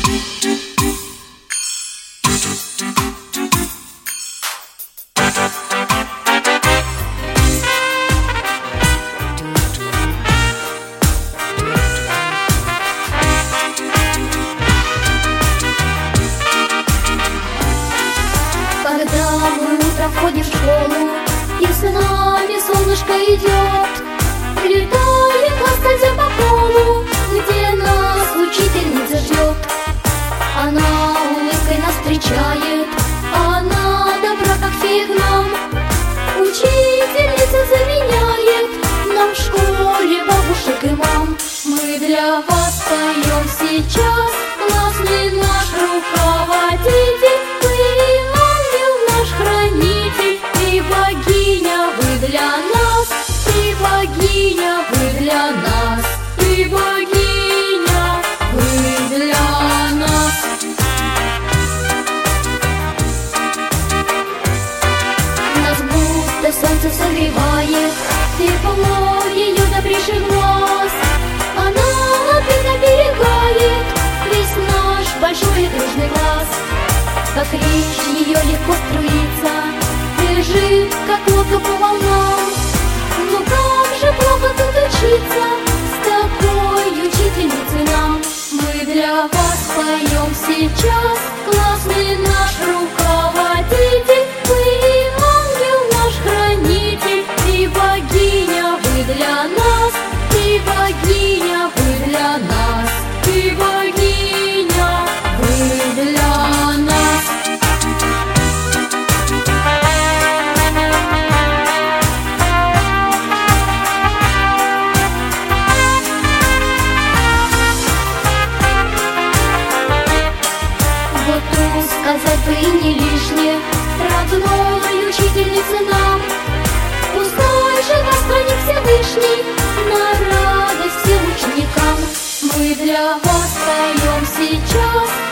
Когда мы утром входим в школу, и с нами солнышко идет, летает ласточка по полу, где нас учительница ждет. Она улыбкой нас встречает, она добра, как фея к нам. Учительница заменяет нам в школе бабушек и мам. Мы для вас поем сейчас, классный наш руководитель. Ты богиня, вы для нас, ты богиня, вы для нас, ты богиня, вы для нас. Нас будто солнце согревает, тепло ее добрейших глаз. Она опять оберегает весь наш большой и дружный класс. Как речь ее легко струится, бежит, как лодка по волнам. Но как же плохо тут учиться с такой учительницей нам. Мы для вас поем сейчас, классный наш руководитель. Вы ангел наш хранитель, ты богиня, вы для нас, ты богиня, вы для нас, ты богиня, вы для нас. Сказать бы и не лишнее родной учительнице нам. Пускай же нас хранит Всевышний на радость всем ученикам. Мы для вас поем сейчас